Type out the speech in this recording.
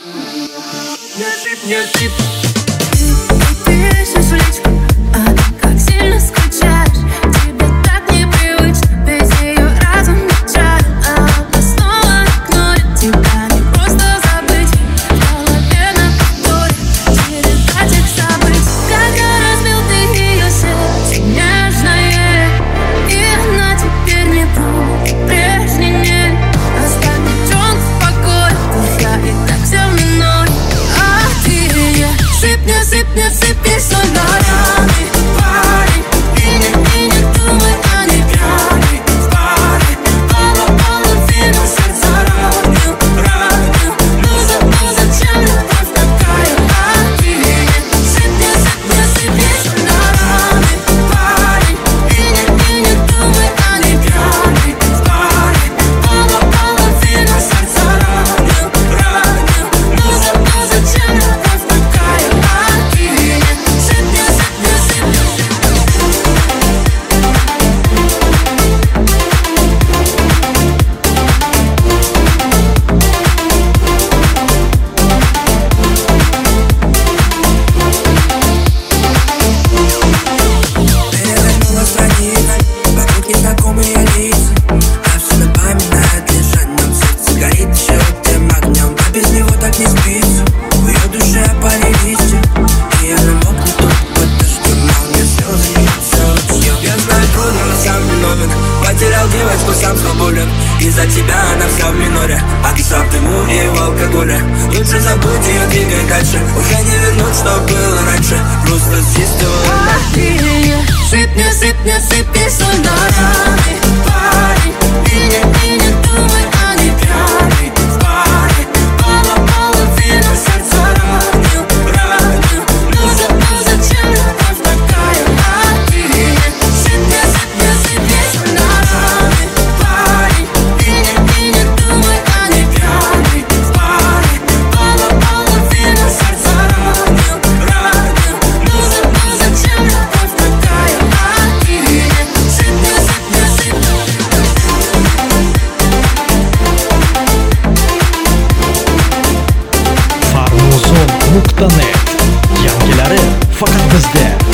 Не сыпь. Ты пишешь в личку, как сильно скучаешь. Тебе так непривычно, весь ее разум печаль. Она снова игнорит тебя, не просто забыть. В голове на повторе череда тех событий. Как разбил ты ее сердце нежное, и она теперь не будет прежней ней. Оставь девчонку в покое, пускай и так все минует. Не сыпь соль на раны, парень. И не думай, они пьяны в баре. Полным вином сердце ранил. Ну зачем любовь такая? А ты не сыпь соль на раны, парень. И не думай, они пьяны в баре. Полным вином сердце ранил. Ну зачем любовь такая? Вокруг незнакомые лица, а все напоминает лишь о нем. Сердце горит еще тем огнем, а без него так не спится. В ее душе опали листья, и она мокнет тут под дождем. А у меня слезы льются ручьем. Я знаю, трудно, но сам виновен. Потерял девочку, сам свободен. Из-за тебя она вся в миноре, а ты сам ты и в алкоголе. Лучше забудь ее, двигай дальше. Уже не вернуть, что было раньше. Просто с чистого. Не сыпь соль на раны, парень. И не думай, они пьяны в баре. Полным вином сердце ранил. Ну зачем любовь такая? А ты не сыпь соль на раны, парень. И не думай, они пьяны в баре. Полным вином сердце ранил. Ну зачем любовь такая? Farmuzon.net yangilari faqat bizda.